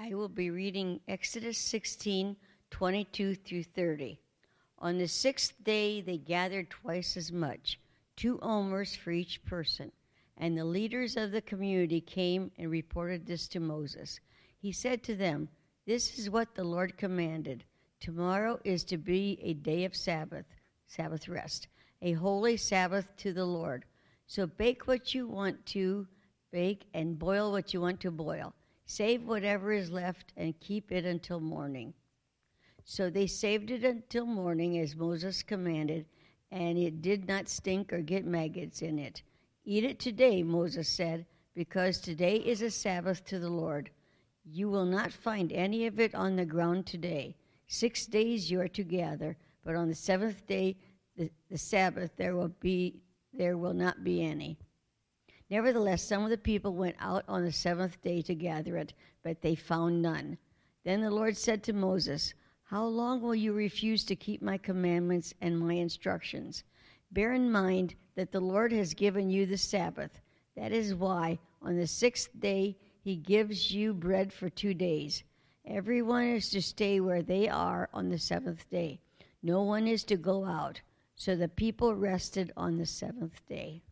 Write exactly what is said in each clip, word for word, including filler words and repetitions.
I will be reading Exodus sixteen, twenty-two through thirty. On the sixth day they gathered twice as much, two omers for each person. And the leaders of the community came and reported this to Moses. He said to them, "This is what the Lord commanded. Tomorrow is to be a day of Sabbath, Sabbath rest, a holy Sabbath to the Lord. So bake what you want to bake and boil what you want to boil. Save whatever is left and keep it until morning." So they saved it until morning as Moses commanded, and it did not stink or get maggots in it. "Eat it today," Moses said, "because today is a Sabbath to the Lord. You will not find any of it on the ground today. Six days you are to gather, but on the seventh day, the, the Sabbath, there will be there will not be any." Nevertheless, some of the people went out on the seventh day to gather it, but they found none. Then the Lord said to Moses, "How long will you refuse to keep my commandments and my instructions? Bear in mind that the Lord has given you the Sabbath. That is why on the sixth day he gives you bread for two days. Everyone is to stay where they are on the seventh day. No one is to go out." So the people rested on the seventh day.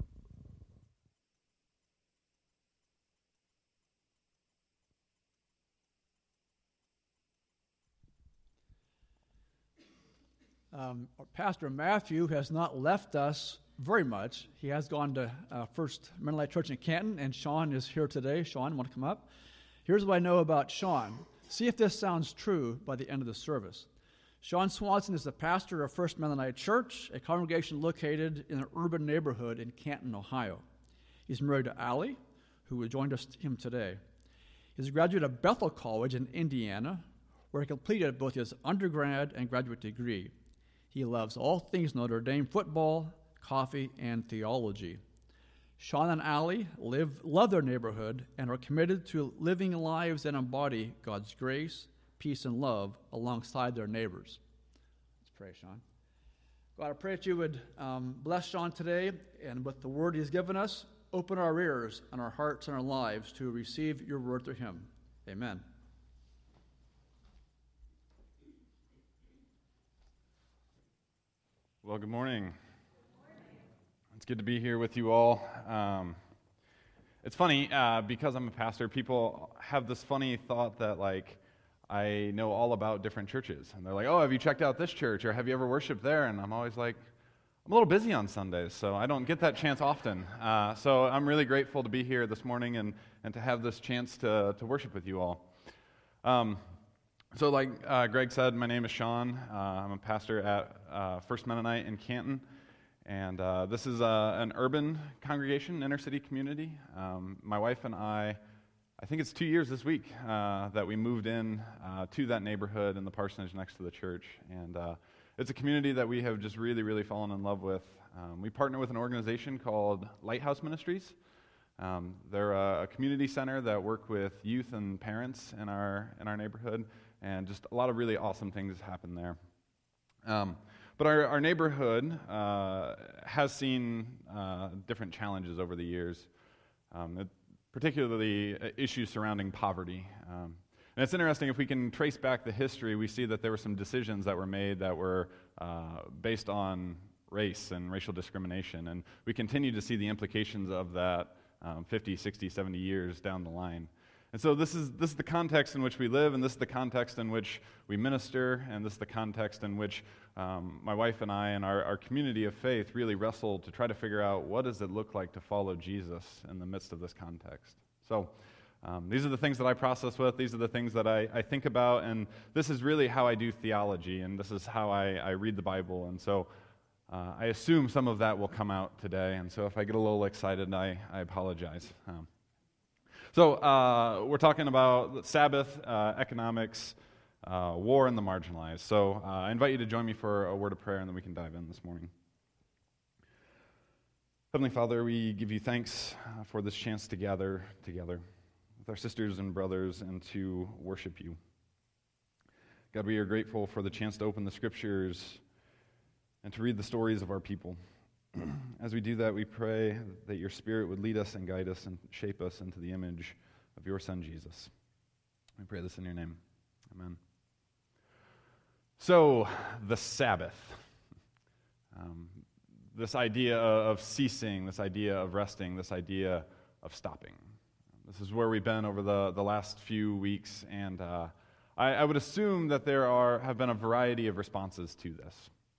Um, Pastor Matthew has not left us very much. He has gone to uh, First Mennonite Church in Canton, and Sean is here today. Sean, want to come up? Here's what I know about Sean. See if this sounds true by the end of the service. Sean Swanson is the pastor of First Mennonite Church, a congregation located in an urban neighborhood in Canton, Ohio. He's married to Allie, who joined us him today. He's a graduate of Bethel College in Indiana, where he completed both his undergrad and graduate degree. He loves all things Notre Dame football, coffee, and theology. Sean and Allie live, love their neighborhood and are committed to living lives that embody God's grace, peace, and love alongside their neighbors. Let's pray, Sean. God, I pray that you would um, bless Sean today, and with the word he's given us, open our ears and our hearts and our lives to receive your word through him. Amen. Well, good morning. Good morning. It's good to be here with you all. Um, it's funny, uh, because I'm a pastor, people have this funny thought that, like, I know all about different churches. And they're like, "Oh, have you checked out this church?" or "Have you ever worshiped there?" And I'm always like, I'm a little busy on Sundays, so I don't get that chance often. Uh, so I'm really grateful to be here this morning and, and to have this chance to, to worship with you all. Um, So like uh, Greg said, my name is Sean. Uh, I'm a pastor at uh, First Mennonite in Canton. And uh, this is uh, an urban congregation, inner city community. Um, my wife and I, I think it's two years this week uh, that we moved in uh, to that neighborhood in the parsonage next to the church. And uh, it's a community that we have just really, really fallen in love with. Um, we partner with an organization called Lighthouse Ministries. Um, they're a, a community center that work with youth and parents in our in our neighborhood. And just a lot of really awesome things happen there. Um, but our, our neighborhood uh, has seen uh, different challenges over the years, um, it, particularly issues surrounding poverty. Um, and it's interesting, if we can trace back the history, we see that there were some decisions that were made that were uh, based on race and racial discrimination. And we continue to see the implications of that um, fifty, sixty, seventy years down the line. And so this is this is the context in which we live, and this is the context in which we minister, and this is the context in which um, my wife and I and our, our community of faith really wrestle to try to figure out what does it look like to follow Jesus in the midst of this context. So um, these are the things that I process with, these are the things that I, I think about, and this is really how I do theology, and this is how I, I read the Bible. And so uh, I assume some of that will come out today, and so if I get a little excited, I, I apologize. Um, So uh, we're talking about Sabbath, uh, economics, uh, war, and the marginalized. So uh, I invite you to join me for a word of prayer, and then we can dive in this morning. Heavenly Father, we give you thanks uh, for this chance to gather together with our sisters and brothers and to worship you. God, we are grateful for the chance to open the Scriptures and to read the stories of our people. As we do that, we pray that your Spirit would lead us and guide us and shape us into the image of your Son, Jesus. We pray this in your name. Amen. So, the Sabbath. Um, this idea of ceasing, this idea of resting, this idea of stopping. This is where we've been over the, the last few weeks, and uh, I, I would assume that there are have been a variety of responses to this.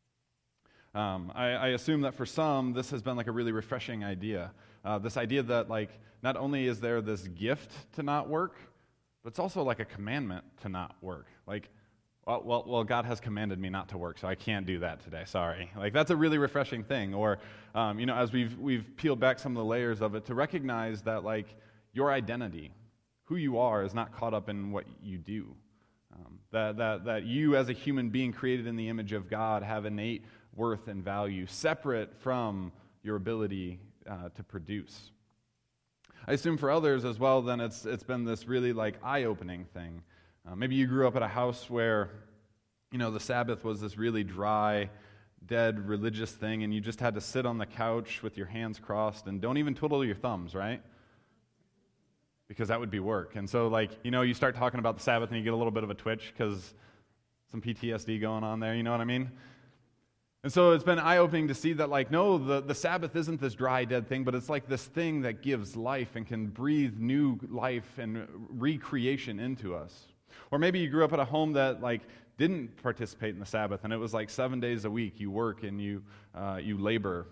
Um, I, I assume that for some, this has been like a really refreshing idea. Uh, this idea that like not only is there this gift to not work, but it's also like a commandment to not work. Like, well, well, well, God has commanded me not to work, so I can't do that today. Sorry. Like that's a really refreshing thing. Or, um, you know, as we've we've peeled back some of the layers of it, to recognize that like your identity, who you are, is not caught up in what you do. Um, that that that you, as a human being created in the image of God, have innate worth and value, separate from your ability uh, to produce. I assume for others as well, then it's it's been this really like eye-opening thing. Uh, maybe you grew up at a house where, you know, the Sabbath was this really dry, dead religious thing, and you just had to sit on the couch with your hands crossed and don't even twiddle your thumbs, right? Because that would be work. And so, like, you know, you start talking about the Sabbath and you get a little bit of a twitch because some P T S D going on there, you know what I mean? And so it's been eye-opening to see that, like, no, the, the Sabbath isn't this dry, dead thing, but it's like this thing that gives life and can breathe new life and recreation into us. Or maybe you grew up at a home that, like, didn't participate in the Sabbath, and it was like seven days a week you work and you uh, you labor.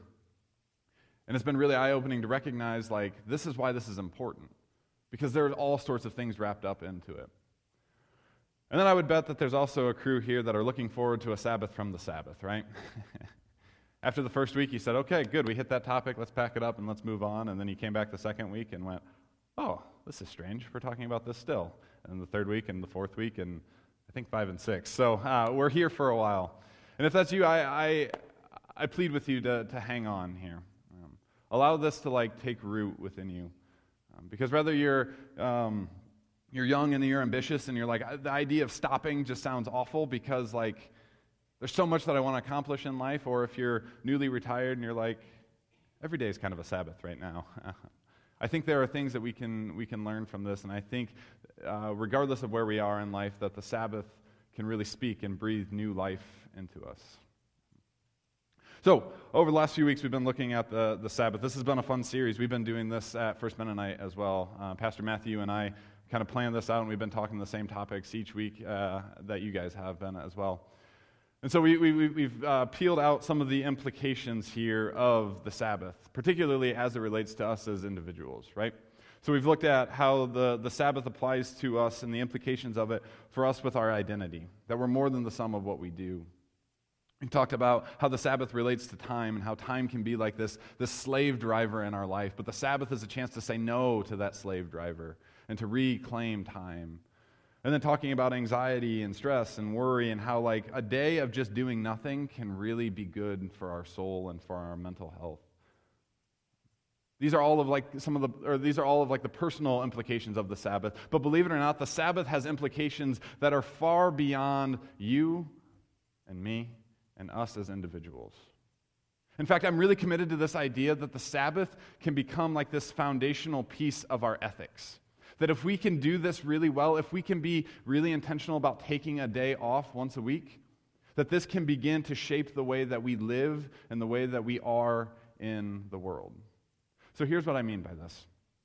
And it's been really eye-opening to recognize, like, this is why this is important, because there are all sorts of things wrapped up into it. And then I would bet that there's also a crew here that are looking forward to a Sabbath from the Sabbath, right? After the first week, you said, okay, good, we hit that topic, let's pack it up and let's move on. And then you came back the second week and went, oh, this is strange, we're talking about this still. And the third week and the fourth week and I think five and six. So uh, we're here for a while. And if that's you, I I, I plead with you to, to hang on here. Um, allow this to like take root within you. Um, because whether you're... Um, You're young and you're ambitious and you're like, the idea of stopping just sounds awful because like there's so much that I want to accomplish in life. Or if you're newly retired and you're like, every day is kind of a Sabbath right now. I think there are things that we can we can learn from this. And I think uh, regardless of where we are in life, that the Sabbath can really speak and breathe new life into us. So, over the last few weeks, we've been looking at the, the Sabbath. This has been a fun series. We've been doing this at First Mennonite as well. Uh, Pastor Matthew and I kind of planned this out, and we've been talking the same topics each week uh, that you guys have been as well. And so we, we, we've uh, peeled out some of the implications here of the Sabbath, particularly as it relates to us as individuals, right? So we've looked at how the, the Sabbath applies to us and the implications of it for us with our identity, that we're more than the sum of what we do. We talked about how the Sabbath relates to time and how time can be like this, this slave driver in our life, but the Sabbath is a chance to say no to that slave driver and to reclaim time. And then talking about anxiety and stress and worry and how like a day of just doing nothing can really be good for our soul and for our mental health. These are all of like some of the, or these are all of like the personal implications of the Sabbath. But believe it or not, the Sabbath has implications that are far beyond you and me and us as individuals. In fact, I'm really committed to this idea that the Sabbath can become like this foundational piece of our ethics. That if we can do this really well, if we can be really intentional about taking a day off once a week, that this can begin to shape the way that we live and the way that we are in the world. So here's what I mean by this.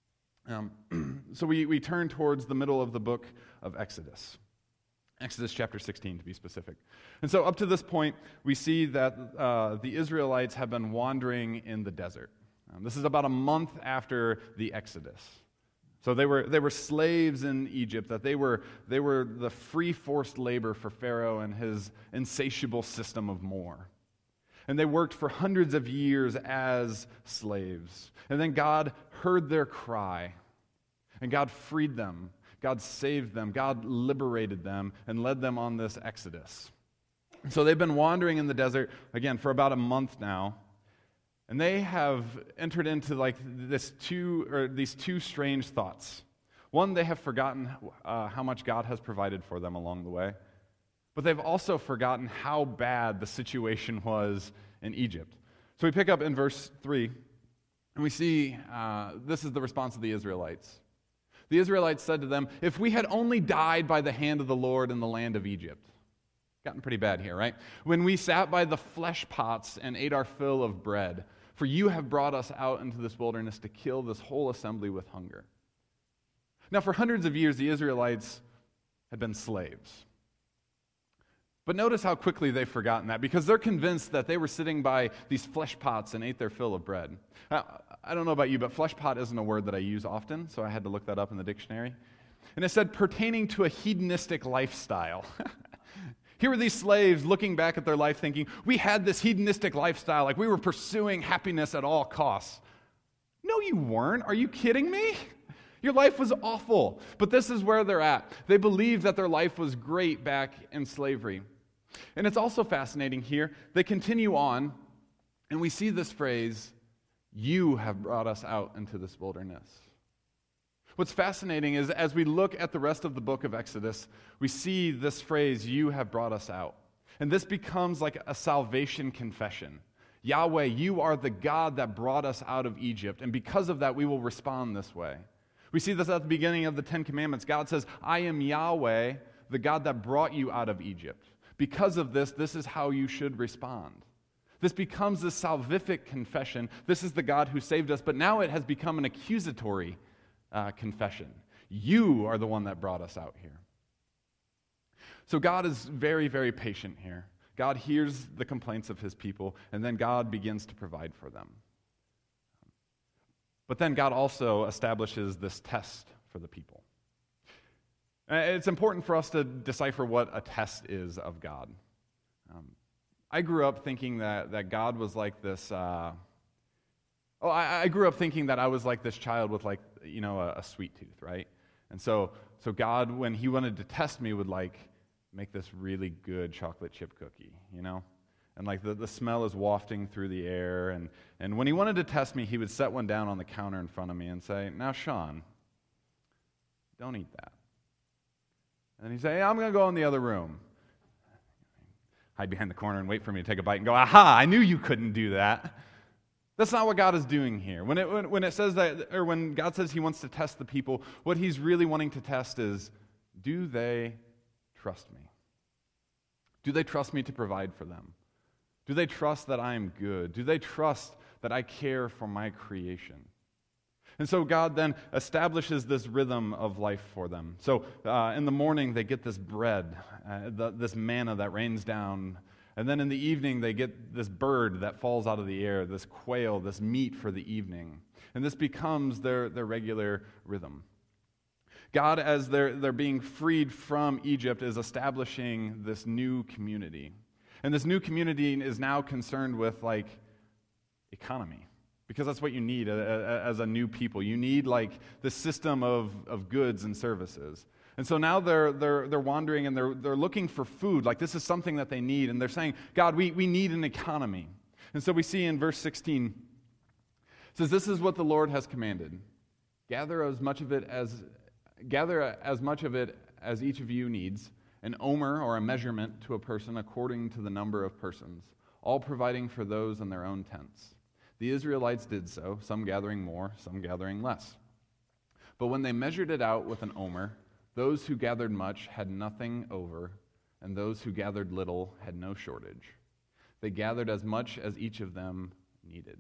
Um, so we, we turn towards the middle of the book of Exodus. Exodus chapter sixteen, to be specific. And so up to this point, we see that uh, the Israelites have been wandering in the desert. Um, this is about a month after the Exodus. So they were they were slaves in Egypt, that they were they were the free forced labor for Pharaoh and his insatiable system of more. And they worked for hundreds of years as slaves. And then God heard their cry, and God freed them. God saved them. God liberated them and led them on this exodus. And so they've been wandering in the desert, again, for about a month now. And they have entered into like this two or these two strange thoughts. One, they have forgotten uh, how much God has provided for them along the way. But they've also forgotten how bad the situation was in Egypt. So we pick up in verse three, and we see uh, this is the response of the Israelites. The Israelites said to them, "If we had only died by the hand of the Lord in the land of Egypt." Gotten pretty bad here, right? "When we sat by the flesh pots and ate our fill of bread, for you have brought us out into this wilderness to kill this whole assembly with hunger." Now, for hundreds of years, the Israelites had been slaves. But notice how quickly they've forgotten that, because they're convinced that they were sitting by these flesh pots and ate their fill of bread. Now, I don't know about you, but flesh pot isn't a word that I use often, so I had to look that up in the dictionary. And it said pertaining to a hedonistic lifestyle. Here were these slaves looking back at their life thinking, we had this hedonistic lifestyle, like we were pursuing happiness at all costs. No, you weren't. Are you kidding me? Your life was awful. But this is where they're at. They believed that their life was great back in slavery. And it's also fascinating here. They continue on, and we see this phrase, "You have brought us out into this wilderness." What's fascinating is as we look at the rest of the book of Exodus, we see this phrase, "You have brought us out." And this becomes like a salvation confession. Yahweh, you are the God that brought us out of Egypt, and because of that, we will respond this way. We see this at the beginning of the Ten Commandments. God says, "I am Yahweh, the God that brought you out of Egypt." Because of this, this is how you should respond. This becomes a salvific confession. This is the God who saved us, but now it has become an accusatory uh, confession. You are the one that brought us out here. So God is very, very patient here. God hears the complaints of his people, and then God begins to provide for them. But then God also establishes this test for the people. It's important for us to decipher what a test is of God. Um, I grew up thinking that, that God was like this, uh, oh, I, I grew up thinking that I was like this child with like, you know, a, a sweet tooth, right? And so, so God, when he wanted to test me, would like make this really good chocolate chip cookie, you know? And like the, the smell is wafting through the air. And, and when he wanted to test me, he would set one down on the counter in front of me and say, "Now, Sean, don't eat that." And he'd say, "Hey, I'm going to go in the other room." Hide behind the corner and wait for me to take a bite and go, "Aha, I knew you couldn't do that." That's not what God is doing here. When it, when, when it says that, or when God says he wants to test the people, what he's really wanting to test is, do they trust me? Do they trust me to provide for them? Do they trust that I am good? Do they trust that I care for my creation? And so God then establishes this rhythm of life for them. So uh, in the morning, they get this bread, uh, the, this manna that rains down. And then in the evening, they get this bird that falls out of the air, this quail, this meat for the evening. And this becomes their, their regular rhythm. God, as they're, they're being freed from Egypt, is establishing this new community. And this new community is now concerned with, like, economy. Because that's what you need as a new people. You need, like, this system of, of goods and services. And so now they're they're they're wandering and they're they're looking for food. Like, this is something that they need. And they're saying, "God, we, we need an economy." And so we see in verse sixteen, it says, "This is what the Lord has commanded. Gather as much of it as gather as much of it as each of you needs, an omer or a measurement to a person according to the number of persons, all providing for those in their own tents." The Israelites did so, some gathering more, some gathering less. But when they measured it out with an omer, those who gathered much had nothing over, and those who gathered little had no shortage. They gathered as much as each of them needed.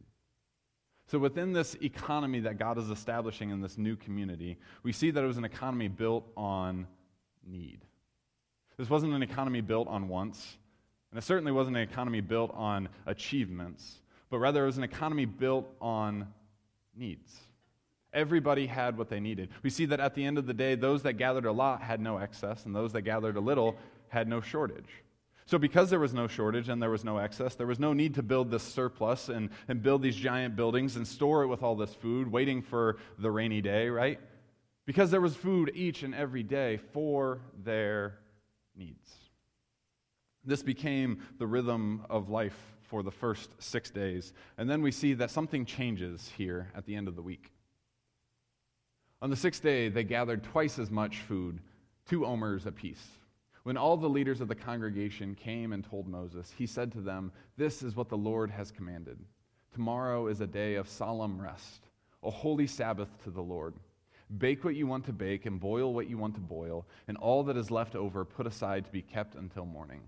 So within this economy that God is establishing in this new community, we see that it was an economy built on need. This wasn't an economy built on wants, and it certainly wasn't an economy built on achievements, but rather it was an economy built on needs. Everybody had what they needed. We see that at the end of the day, those that gathered a lot had no excess, and those that gathered a little had no shortage. So because there was no shortage and there was no excess, there was no need to build this surplus and, and build these giant buildings and store it with all this food, waiting for the rainy day, right? Because there was food each and every day for their needs. This became the rhythm of life for the first six days. And then we see that something changes here at the end of the week. On the sixth day, they gathered twice as much food, two omers apiece. When all the leaders of the congregation came and told Moses, he said to them, "This is what the Lord has commanded. Tomorrow is a day of solemn rest, a holy Sabbath to the Lord. Bake what you want to bake and boil what you want to boil, and all that is left over put aside to be kept until morning."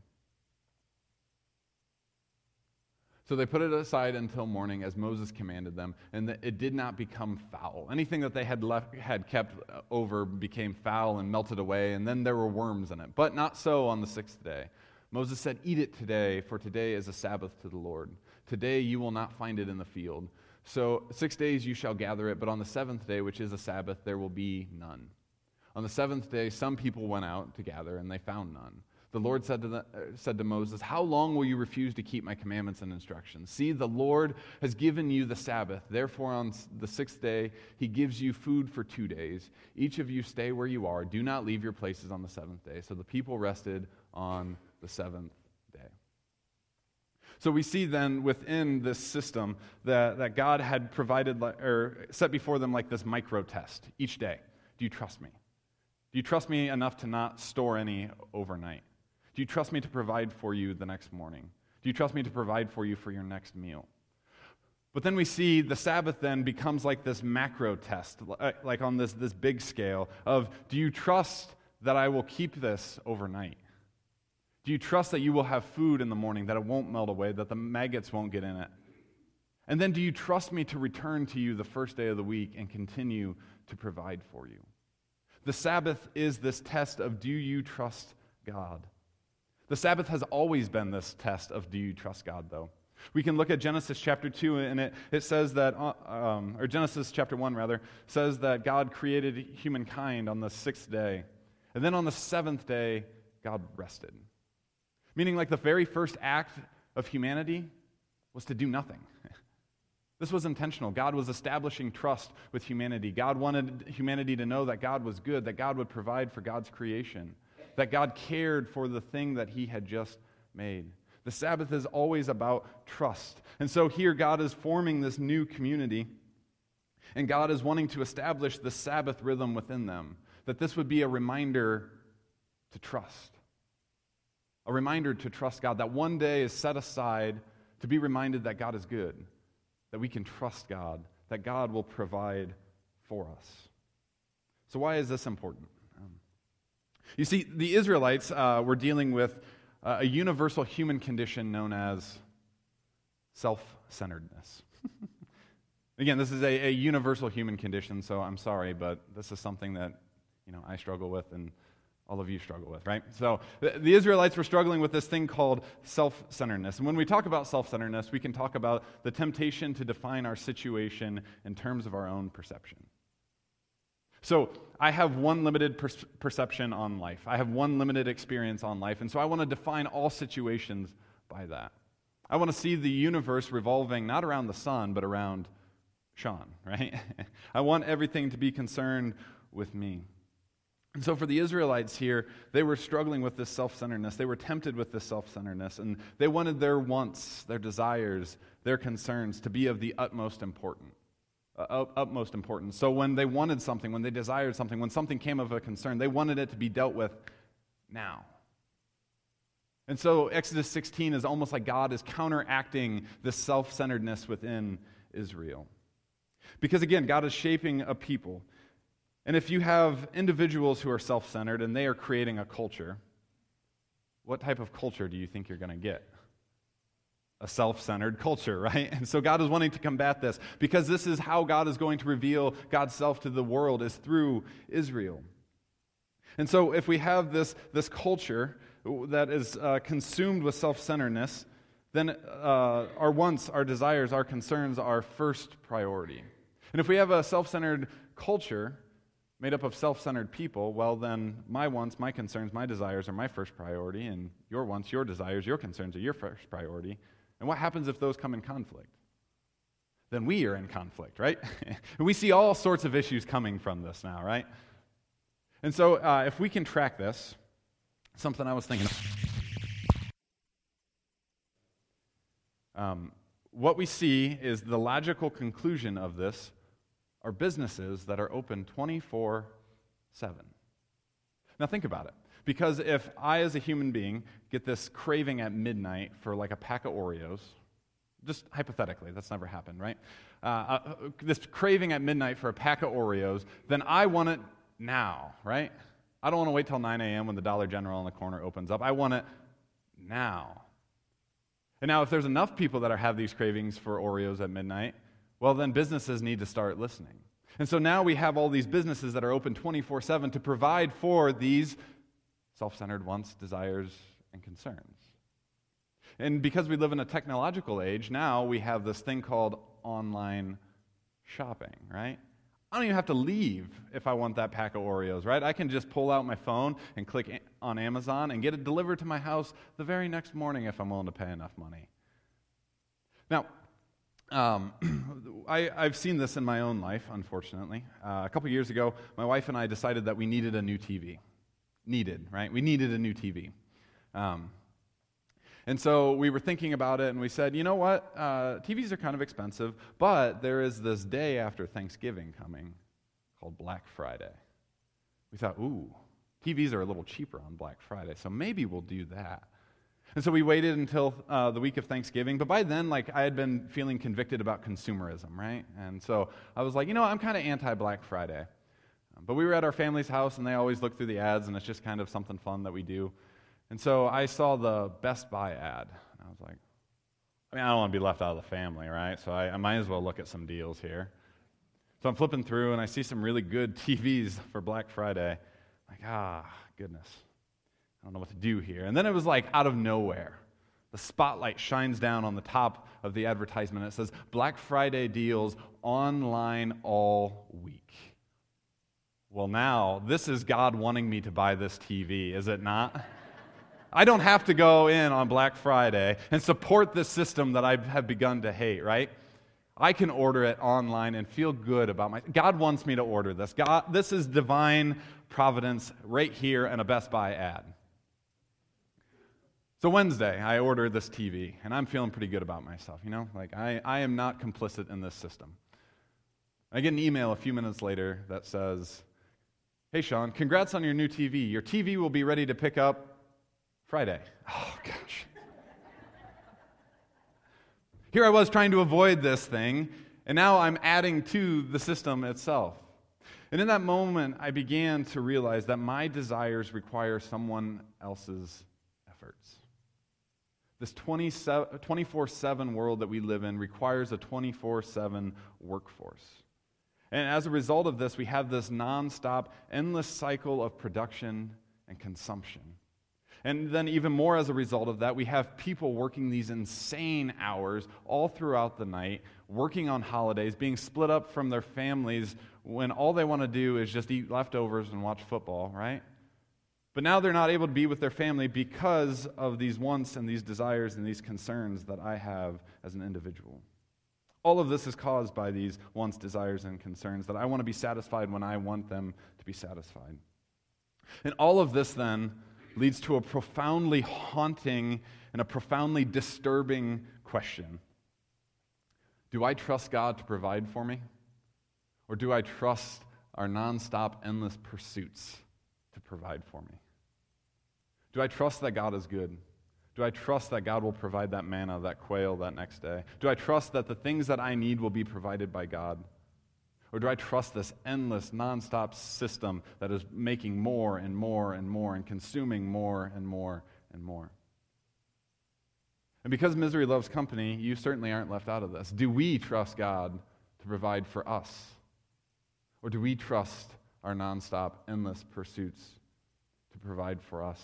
So they put it aside until morning as Moses commanded them, and it did not become foul. Anything that they had left had kept over became foul and melted away, and then there were worms in it. But not so on the sixth day. Moses said, "Eat it today, for today is a Sabbath to the Lord. Today you will not find it in the field. So six days you shall gather it, but on the seventh day, which is a Sabbath, there will be none." On the seventh day, some people went out to gather, and they found none. The Lord said to, the, uh, said to Moses, "How long will you refuse to keep my commandments and instructions? See, the Lord has given you the Sabbath. Therefore, on the sixth day, he gives you food for two days. Each of you stay where you are. Do not leave your places on the seventh day." So the people rested on the seventh day. So we see then within this system that, that God had provided or set before them like this micro test each day. Do you trust me? Do you trust me enough to not store any overnight? Do you trust me to provide for you the next morning? Do you trust me to provide for you for your next meal? But then we see the Sabbath then becomes like this macro test, like on this, this big scale of, do you trust that I will keep this overnight? Do you trust that you will have food in the morning, that it won't melt away, that the maggots won't get in it? And then do you trust me to return to you the first day of the week and continue to provide for you? The Sabbath is this test of, do you trust God? The Sabbath has always been this test of, do you trust God, though? We can look at Genesis chapter two, and it, it says that, um, or Genesis chapter one, rather, says that God created humankind on the sixth day. And then on the seventh day, God rested. Meaning like the very first act of humanity was to do nothing. This was intentional. God was establishing trust with humanity. God wanted humanity to know that God was good, that God would provide for God's creation, that God cared for the thing that he had just made. The Sabbath is always about trust. And so here God is forming this new community, and God is wanting to establish the Sabbath rhythm within them, that this would be a reminder to trust. A reminder to trust God, that one day is set aside to be reminded that God is good, that we can trust God, that God will provide for us. So why is this important? Um, you see, the Israelites uh, were dealing with uh, a universal human condition known as self-centeredness. Again, this is a, a universal human condition, so I'm sorry, but this is something that you know I struggle with and all of you struggle with, right? So the, the Israelites were struggling with this thing called self-centeredness. And when we talk about self-centeredness, we can talk about the temptation to define our situation in terms of our own perception. So I have one limited per- perception on life. I have one limited experience on life, and so I want to define all situations by that. I want to see the universe revolving not around the sun, but around Sean, right? I want everything to be concerned with me. And so for the Israelites here, they were struggling with this self-centeredness. They were tempted with this self-centeredness, and they wanted their wants, their desires, their concerns to be of the utmost important, uh, utmost importance. So when they wanted something, when they desired something, when something came of a concern, they wanted it to be dealt with now. And so Exodus sixteen is almost like God is counteracting this self-centeredness within Israel. Because again, God is shaping a people. And if you have individuals who are self-centered and they are creating a culture, what type of culture do you think you're going to get? A self-centered culture, right? And so God is wanting to combat this because this is how God is going to reveal God's self to the world, is through Israel. And so if we have this, this culture that is uh, consumed with self-centeredness, then uh, our wants, our desires, our concerns are first priority. And if we have a self-centered culture made up of self-centered people, well then my wants, my concerns, my desires are my first priority, and your wants, your desires, your concerns are your first priority. And what happens if those come in conflict? Then we are in conflict, right? And we see all sorts of issues coming from this now, right? And so uh, if we can track this, something I was thinking of, um, what we see is the logical conclusion of this are businesses that are open twenty-four seven. Now think about it. Because if I as a human being get this craving at midnight for like a pack of Oreos, Just hypothetically, that's never happened, right? Uh, uh, this craving at midnight for a pack of Oreos, then I want it now, right? I don't want to wait till nine a.m. when the Dollar General on the corner opens up. I want it now. And now if there's enough people that are, have these cravings for Oreos at midnight, well, then businesses need to start listening. And so now we have all these businesses that are open twenty-four seven to provide for these self-centered wants, desires, and concerns. And because we live in a technological age, now we have this thing called online shopping, right? I don't even have to leave if I want that pack of Oreos, right? I can just pull out my phone and click on Amazon and get it delivered to my house the very next morning if I'm willing to pay enough money. Now, um, I, I've seen this in my own life, unfortunately. Uh, a couple years ago, my wife and I decided that we needed a new T V. Needed, right? We needed a new T V. Um, And so we were thinking about it, and we said, you know what, uh, T Vs are kind of expensive, but there is this day after Thanksgiving coming called Black Friday. We thought, ooh, T Vs are a little cheaper on Black Friday, so maybe we'll do that. And so we waited until uh, the week of Thanksgiving, but by then, like, I had been feeling convicted about consumerism, right? And so I was like, you know what, I'm kind of anti-Black Friday. But we were at our family's house, and they always look through the ads, and it's just kind of something fun that we do. And so I saw the Best Buy ad, and I was like, I mean, I don't want to be left out of the family, right? So I, I might as well look at some deals here. So I'm flipping through, and I see some really good T Vs for Black Friday. Like, ah, goodness. I don't know what to do here. And then it was like out of nowhere. The spotlight shines down on the top of the advertisement. It says, Black Friday deals online all week. Well, now, this is God wanting me to buy this T V, is it not? I don't have to go in on Black Friday and support this system that I have begun to hate, right? I can order it online and feel good about my... God wants me to order this. God, this is divine providence right here in a Best Buy ad. So Wednesday, I ordered this T V, and I'm feeling pretty good about myself, you know? Like, I, I am not complicit in this system. I get an email a few minutes later that says, hey, Sean, congrats on your new T V. Your T V will be ready to pick up Friday. Oh, gosh. Here I was trying to avoid this thing, and now I'm adding to the system itself. And in that moment, I began to realize that my desires require someone else's efforts. This twenty-four seven world that we live in requires a twenty-four seven workforce. And as a result of this, we have this nonstop, endless cycle of production and consumption. And then even more as a result of that, we have people working these insane hours all throughout the night, working on holidays, being split up from their families when all they want to do is just eat leftovers and watch football, right? But now they're not able to be with their family because of these wants and these desires and these concerns that I have as an individual. All of this is caused by these wants, desires, and concerns that I want to be satisfied when I want them to be satisfied. And all of this then leads to a profoundly haunting and a profoundly disturbing question. Do I trust God to provide for me? Or do I trust our nonstop, endless pursuits to provide for me? Do I trust that God is good? Do I trust that God will provide that manna, that quail that next day? Do I trust that the things that I need will be provided by God? Or do I trust this endless, nonstop system that is making more and more and more and consuming more and more and more? And because misery loves company, you certainly aren't left out of this. Do we trust God to provide for us? Or do we trust our nonstop, endless pursuits to provide for us?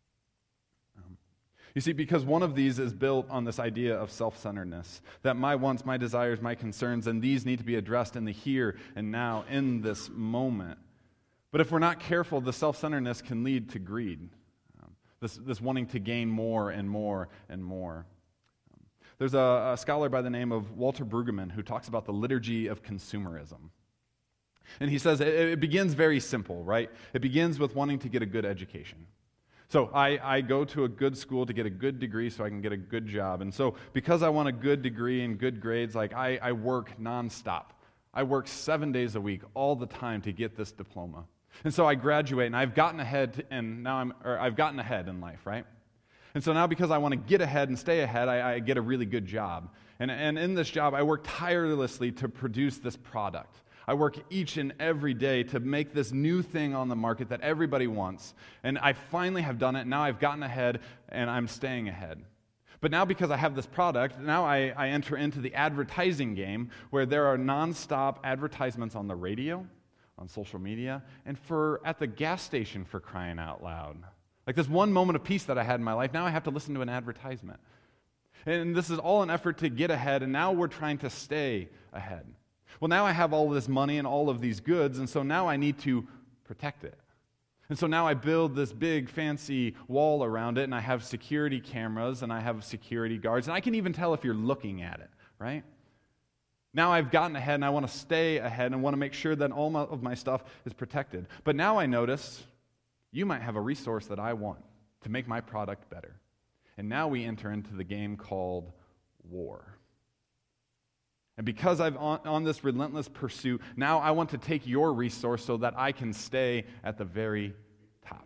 Um, You see, because one of these is built on this idea of self-centeredness, that my wants, my desires, my concerns, and these need to be addressed in the here and now, in this moment. But if we're not careful, the self-centeredness can lead to greed, um, this, this wanting to gain more and more and more. Um, there's a, a scholar by the name of Walter Brueggemann who talks about the liturgy of consumerism. And he says it, it begins very simple, right? It begins with wanting to get a good education. So I, I go to a good school to get a good degree so I can get a good job. And so because I want a good degree and good grades, like I, I work nonstop. I work seven days a week, all the time to get this diploma. And so I graduate, and I've gotten ahead, and now I'm, or I've gotten ahead in life, right? And so now because I want to get ahead and stay ahead, I, I get a really good job. And, and in this job, I work tirelessly to produce this product. I work each and every day to make this new thing on the market that everybody wants. And I finally have done it. Now I've gotten ahead, and I'm staying ahead. But now because I have this product, now I, I enter into the advertising game where there are nonstop advertisements on the radio, on social media, and for at the gas station, for crying out loud. Like this one moment of peace that I had in my life, now I have to listen to an advertisement. And this is all an effort to get ahead, and now we're trying to stay ahead. Well, now I have all of this money and all of these goods, and so now I need to protect it. And so now I build this big fancy wall around it, and I have security cameras, and I have security guards, and I can even tell if you're looking at it, right? Now I've gotten ahead, and I want to stay ahead and want to make sure that all my, of my stuff is protected. But now I notice you might have a resource that I want to make my product better. And now we enter into the game called war. And because I'm on, on this relentless pursuit, now I want to take your resource so that I can stay at the very top.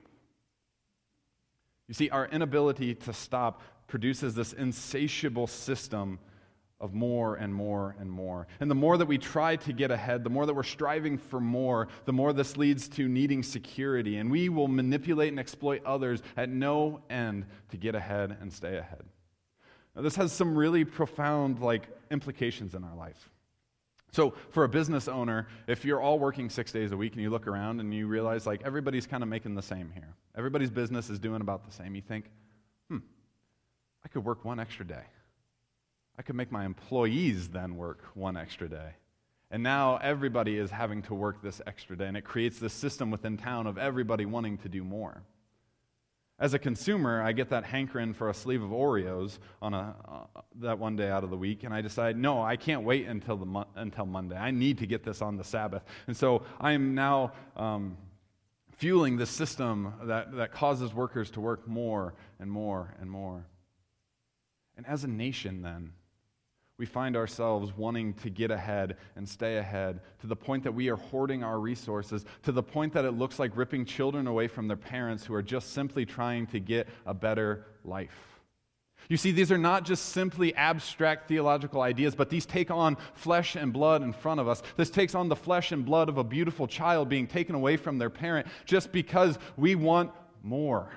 You see, our inability to stop produces this insatiable system of more and more and more. And the more that we try to get ahead, the more that we're striving for more, the more this leads to needing security. And we will manipulate and exploit others at no end to get ahead and stay ahead. Now, this has some really profound like implications in our life. So for a business owner, if you're all working six days a week and you look around and you realize like everybody's kind of making the same here. Everybody's business is doing about the same. You think, hmm, I could work one extra day. I could make my employees then work one extra day. And now everybody is having to work this extra day, and it creates this system within town of everybody wanting to do more. As a consumer, I get that hankering for a sleeve of Oreos on a uh, that one day out of the week, and I decide, no, I can't wait until the mo- until Monday. I need to get this on the Sabbath. And so I am now um, fueling this system that, that causes workers to work more and more and more. And as a nation, then, we find ourselves wanting to get ahead and stay ahead to the point that we are hoarding our resources, to the point that it looks like ripping children away from their parents who are just simply trying to get a better life. You see, these are not just simply abstract theological ideas, but these take on flesh and blood in front of us. This takes on the flesh and blood of a beautiful child being taken away from their parent just because we want more.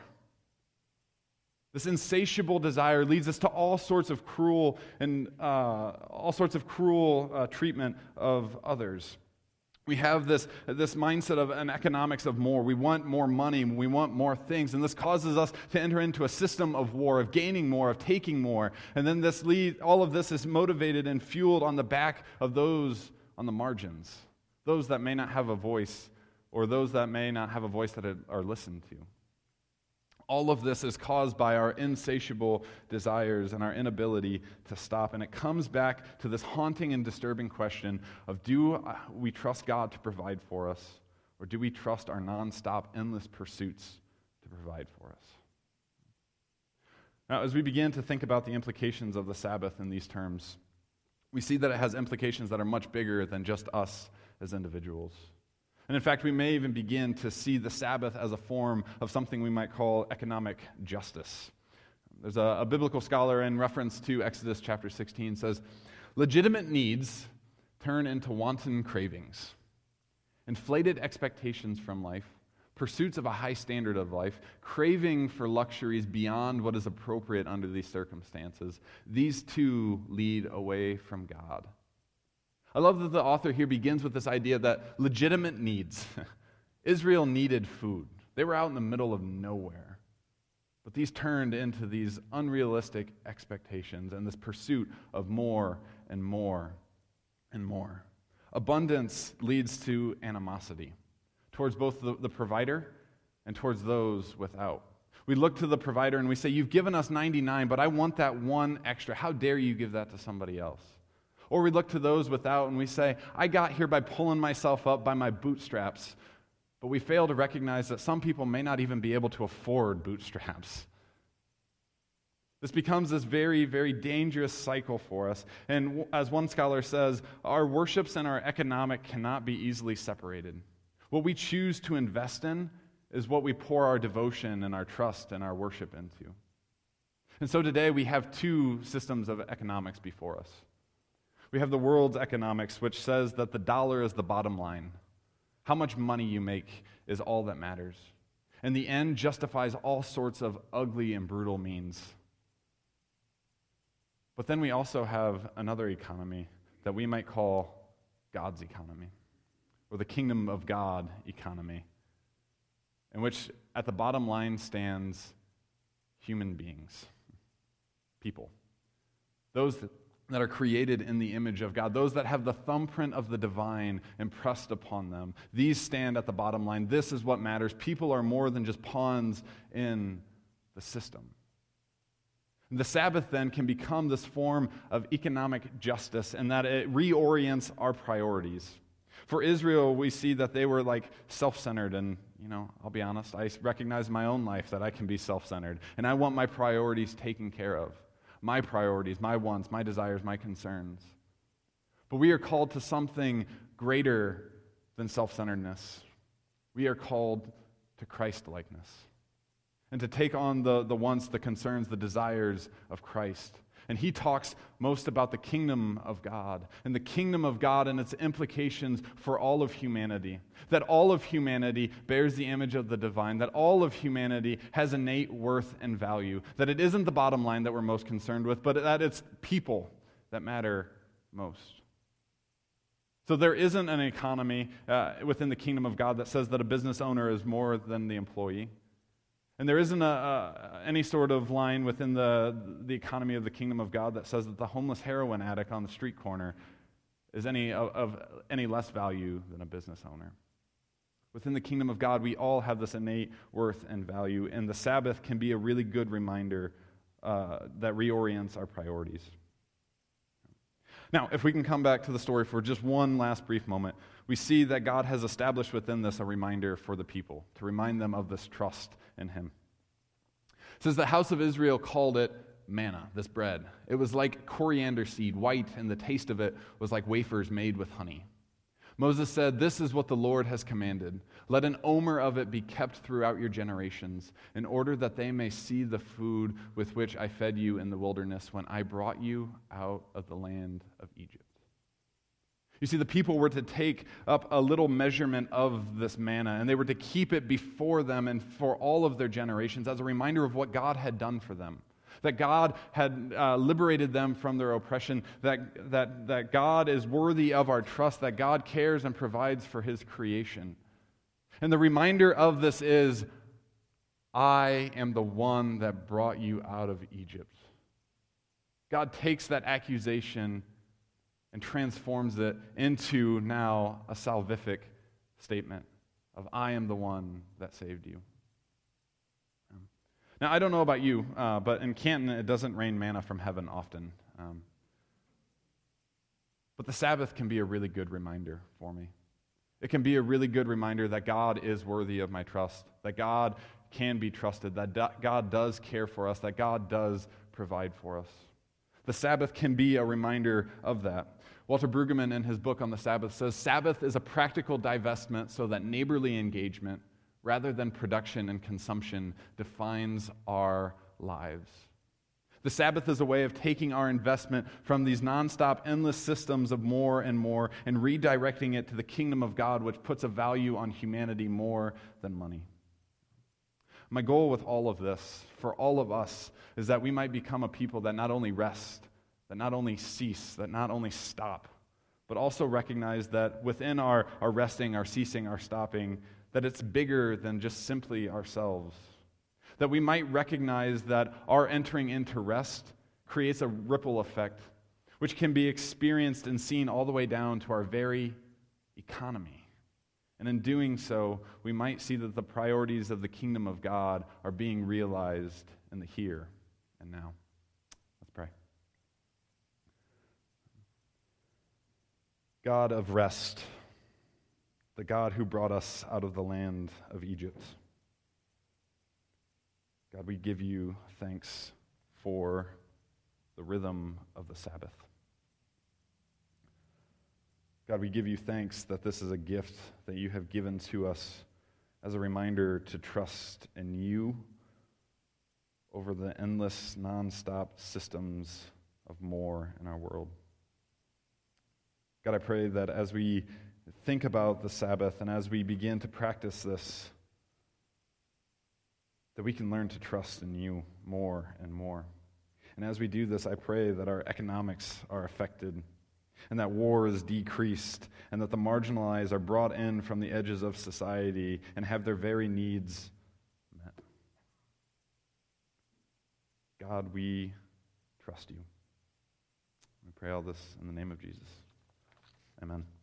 This insatiable desire leads us to all sorts of cruel and uh, all sorts of cruel uh, treatment of others. We have this, this mindset of an economics of more. We want more money. We want more things. And this causes us to enter into a system of war, of gaining more, of taking more. And then this lead, all of this is motivated and fueled on the back of those on the margins, those that may not have a voice, or those that may not have a voice that are listened to. All of this is caused by our insatiable desires and our inability to stop. And it comes back to this haunting and disturbing question of, do we trust God to provide for us, or do we trust our nonstop, endless pursuits to provide for us? Now, as we begin to think about the implications of the Sabbath in these terms, we see that it has implications that are much bigger than just us as individuals. And in fact, we may even begin to see the Sabbath as a form of something we might call economic justice. There's a, a biblical scholar in reference to Exodus chapter sixteen says, legitimate needs turn into wanton cravings. Inflated expectations from life, pursuits of a high standard of life, craving for luxuries beyond what is appropriate under these circumstances, these two lead away from God. I love that the author here begins with this idea that legitimate needs. Israel needed food. They were out in the middle of nowhere. But these turned into these unrealistic expectations and this pursuit of more and more and more. Abundance leads to animosity towards both the, the provider and towards those without. We look to the provider and we say, you've given us ninety-nine, but I want that one extra. How dare you give that to somebody else? Or we look to those without and we say, I got here by pulling myself up by my bootstraps. But we fail to recognize that some people may not even be able to afford bootstraps. This becomes this very, very dangerous cycle for us. And as one scholar says, our worships and our economic cannot be easily separated. What we choose to invest in is what we pour our devotion and our trust and our worship into. And so today we have two systems of economics before us. We have the world's economics, which says that the dollar is the bottom line. How much money you make is all that matters. And the end justifies all sorts of ugly and brutal means. But then we also have another economy that we might call God's economy, or the kingdom of God economy, in which at the bottom line stands human beings, people, those that, that are created in the image of God, those that have the thumbprint of the divine impressed upon them. These stand at the bottom line. This is what matters. People are more than just pawns in the system. The Sabbath then can become this form of economic justice, and that it reorients our priorities. For Israel, we see that they were like self-centered, and you know, I'll be honest, I recognize in my own life that I can be self-centered, and I want my priorities taken care of. My priorities, my wants, my desires, my concerns. But we are called to something greater than self-centeredness. We are called to Christ-likeness, and to take on the, the wants, the concerns, the desires of Christ. And he talks most about the kingdom of God, and the kingdom of God and its implications for all of humanity. That all of humanity bears the image of the divine, that all of humanity has innate worth and value, that it isn't the bottom line that we're most concerned with, but that it's people that matter most. So there isn't an economy uh, within the kingdom of God that says that a business owner is more than the employee. And there isn't a, a, any sort of line within the, the economy of the kingdom of God that says that the homeless heroin addict on the street corner is any of, of any less value than a business owner. Within the kingdom of God, we all have this innate worth and value, and the Sabbath can be a really good reminder uh, that reorients our priorities. Now, if we can come back to the story for just one last brief moment, we see that God has established within this a reminder for the people, to remind them of this trust in him. It says the house of Israel called it manna, this bread. It was like coriander seed, white, and the taste of it was like wafers made with honey. Moses said, "This is what the Lord has commanded. Let an omer of it be kept throughout your generations, in order that they may see the food with which I fed you in the wilderness when I brought you out of the land of Egypt." You see, the people were to take up a little measurement of this manna, and they were to keep it before them and for all of their generations as a reminder of what God had done for them. That God had uh, liberated them from their oppression, that, that, that God is worthy of our trust, that God cares and provides for his creation. And the reminder of this is, I am the one that brought you out of Egypt. God takes that accusation and transforms it into now a salvific statement of, I am the one that saved you. Now, I don't know about you, uh, but in Canton, it doesn't rain manna from heaven often. Um, but the Sabbath can be a really good reminder for me. It can be a really good reminder that God is worthy of my trust, that God can be trusted, that do- God does care for us, that God does provide for us. The Sabbath can be a reminder of that. Walter Brueggemann, in his book on the Sabbath, says, Sabbath is a practical divestment so that neighborly engagement, rather than production and consumption, defines our lives. The Sabbath is a way of taking our investment from these nonstop, endless systems of more and more and redirecting it to the kingdom of God, which puts a value on humanity more than money. My goal with all of this, for all of us, is that we might become a people that not only rest, that not only cease, that not only stop, but also recognize that within our, our resting, our ceasing, our stopping, that it's bigger than just simply ourselves. That we might recognize that our entering into rest creates a ripple effect, which can be experienced and seen all the way down to our very economy. And in doing so, we might see that the priorities of the kingdom of God are being realized in the here and now. Let's pray. God of rest, the God who brought us out of the land of Egypt. God, we give you thanks for the rhythm of the Sabbath. God, we give you thanks that this is a gift that you have given to us as a reminder to trust in you over the endless, nonstop systems of more in our world. God, I pray that as we think about the Sabbath and as we begin to practice this, that we can learn to trust in you more and more. And as we do this, I pray that our economics are affected, and that war is decreased, and that the marginalized are brought in from the edges of society and have their very needs met. God, we trust you. We pray all this in the name of Jesus. Amen.